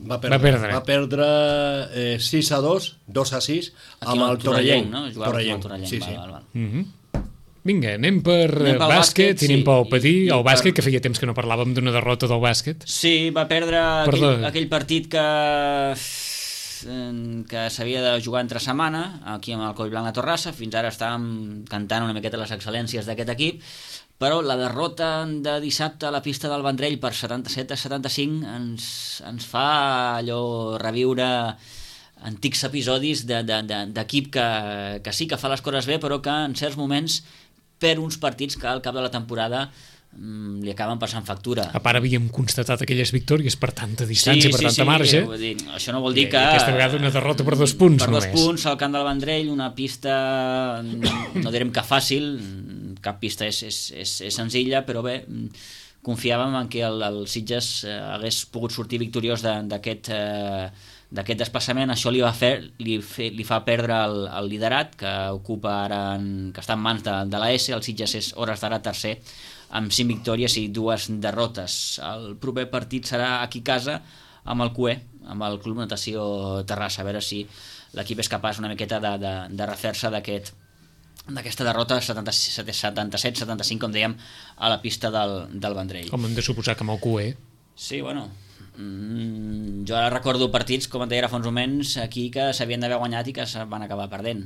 [SPEAKER 4] 6-2, 2-6 amb el Torrellenc,
[SPEAKER 3] no?
[SPEAKER 4] Torrellenc.
[SPEAKER 3] Sí.
[SPEAKER 2] Vinga, anem per bàsquet i anem pel Patí, el bàsquet, que feia temps que no parlàvem d'una derrota del bàsquet.
[SPEAKER 3] Sí, va perdre aquell partit que s'havia de jugar entre setmana aquí amb el Collblanc de Torrassa. Fins ara estàvem cantant una miqueta les excel·lències d'aquest equip, però la derrota de dissabte a la pista del Vendrell per 77-75 ens fa allò reviure antics episodis d'equip que sí que fa les coses bé, però que en certs moments perd uns partits que al cap de la temporada li acaben passant factura.
[SPEAKER 2] A part havíem constatat aquelles victòries per tanta distància, per tanta marge.
[SPEAKER 3] Dir, això no vol dir que...
[SPEAKER 2] Aquesta vegada una derrota per 2 punts només.
[SPEAKER 3] Per 2 punts al camp del Vendrell, una pista, no direm que fàcil, cap pista és senzilla, però bé, confiàvem en que el Sitges hagués pogut sortir victoriós d'aquest desplaçament. Això li fa perdre el liderat, que ocupa ara, que està en mans de la S. El Sitges és hores d'ara tercer amb 5 victòries i 2 derrotes. El proper partit serà aquí a casa amb el CUE, amb el Club Natació Terrassa, a veure si l'equip és capaç una miqueta de refer-se d'aquesta derrota 77-75, com dèiem, a la pista del Vendrell.
[SPEAKER 2] Com hem de suposar que amb el CUE?
[SPEAKER 3] Sí, bueno, jo ara recordo partits, com et deia ara fa uns moments, aquí que s'havien d'haver guanyat i que se van acabar perdent.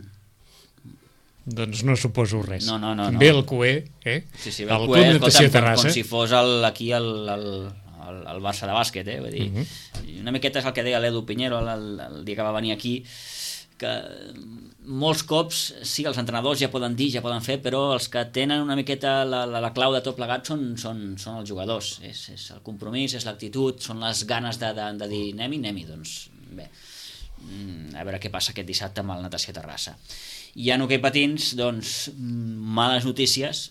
[SPEAKER 2] Doncs no suposo res.
[SPEAKER 3] No.
[SPEAKER 2] Ve el CUE,
[SPEAKER 3] Sí,
[SPEAKER 2] el Club Natació Terrassa.
[SPEAKER 3] Com si fos aquí el Barça de bàsquet, vull dir. Una miqueta és el que deia l'Edu Piñero el dia que va venir aquí, que molts cops sí, els entrenadors ja poden dir, ja poden fer, però els que tenen una miqueta la clau de tot plegat són els jugadors. És el compromís, és l'actitud, són les ganes de dir anem-hi, doncs bé, a veure què passa aquest dissabte amb el Natació Terrassa. I en hoquei patins, doncs, males notícies,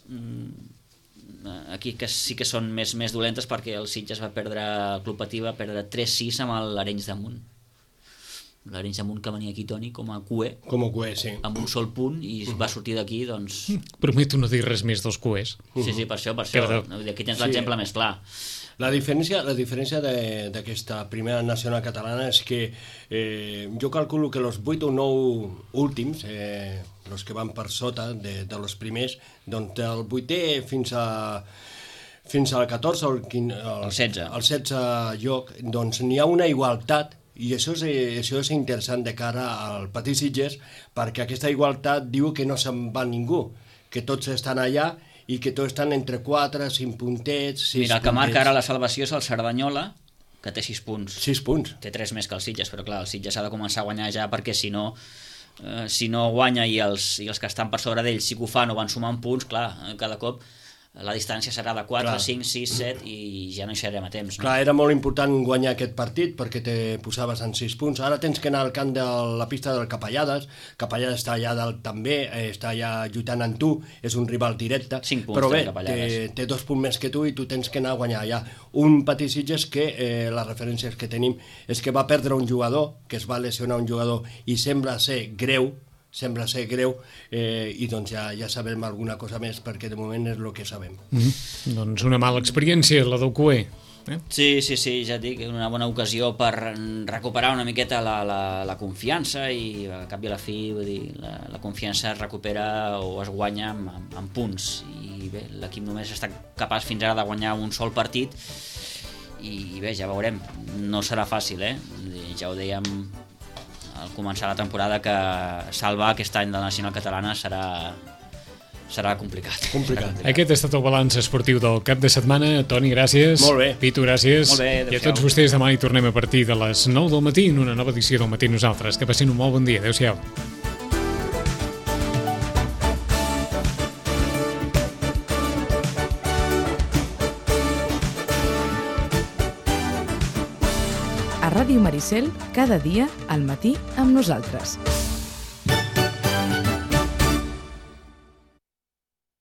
[SPEAKER 3] aquí que sí que són més dolentes, perquè el Sitges va perdre, el Club Patí va perdre 3-6 amb l'Arenys de Munt. L'Arenys de Munt, que venia aquí, Toni, com a CUE,
[SPEAKER 4] sí,
[SPEAKER 3] amb un sol punt, i va sortir d'aquí, doncs...
[SPEAKER 2] Prometo no dir res més dels CUEs.
[SPEAKER 3] Sí, per això. Aquí tens l'exemple més clar.
[SPEAKER 4] La diferència d'aquesta primera nacional catalana és que jo calculo que els 8 o 9 últims, els que van per sota dels primers, doncs del 8è fins al 14 o el 16 lloc, doncs n'hi ha una igualtat, i això és interessant de cara al Patí Sitges, perquè aquesta igualtat diu que no se'n va ningú, que tots estan allà i que tots estan entre 4, 5 puntets, 6 puntets.
[SPEAKER 3] Mira, el que marca ara la salvació és el Cerdanyola, que té 6 punts.
[SPEAKER 4] 6 punts.
[SPEAKER 3] Té 3 més que el Sitges, però clar, el Sitges ha de començar a guanyar ja, perquè si no guanya i els que estan per sobre d'ells sí que ho fan o van sumant punts, clar, cada cop la distància serà de 4, 5, 6, 7 i ja no hi serem a temps. No?
[SPEAKER 4] Clar, era molt important guanyar aquest partit perquè te posaves en 6 punts. Ara tens que anar al camp de la pista del Capellades. Capellades està allà dalt també, està allà lluitant amb tu, és un rival directe.
[SPEAKER 3] 5 punts,
[SPEAKER 4] però bé, té 2 punts més que tu i tu tens que anar a guanyar allà. Un Patí Sitges que les referències que tenim és que va perdre un jugador, que es va lesionar un jugador i sembla ser greu, sembla ser greu, i doncs ja sabem alguna cosa més, perquè de moment és el que sabem.
[SPEAKER 2] Doncs una mala experiència, la del Cué.
[SPEAKER 3] Sí, ja et dic, una bona ocasió per recuperar una miqueta la confiança, i al cap i a la fi, vull dir, la confiança es recupera o es guanya amb punts, i bé, l'equip només ha estat capaç fins ara de guanyar un sol partit, i bé, ja veurem, no serà fàcil, ja ho dèiem al començar la temporada, que salvar aquest any de la nacional catalana serà complicat.
[SPEAKER 2] Aquest ha estat el balanç esportiu del cap de setmana. Toni, gràcies.
[SPEAKER 4] Molt bé.
[SPEAKER 2] Pitu, gràcies.
[SPEAKER 3] Molt bé,
[SPEAKER 2] i a tots vostès, demà hi tornem a partir de les 9 del matí en una nova edició del Matí Nosaltres. Que passin un molt bon dia. Adéu-siau.
[SPEAKER 1] A Ràdio Maricel, cada dia al matí amb nosaltres.